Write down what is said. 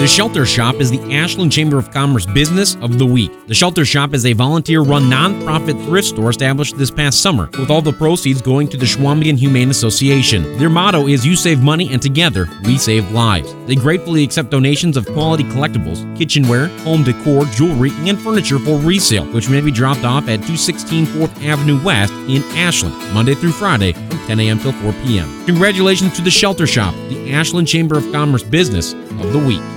The Shelter Shop is the Ashland Chamber of Commerce Business of the Week. The Shelter Shop is a volunteer-run nonprofit thrift store established this past summer, with all the proceeds going to the Schwamigan Humane Association. Their motto is "You save money and together we save lives." They gratefully accept donations of quality collectibles, kitchenware, home decor, jewelry, and furniture for resale, which may be dropped off at 216 4th Avenue West in Ashland, Monday through Friday from 10 a.m. till 4 p.m. Congratulations to the Shelter Shop, the Ashland Chamber of Commerce Business of the Week.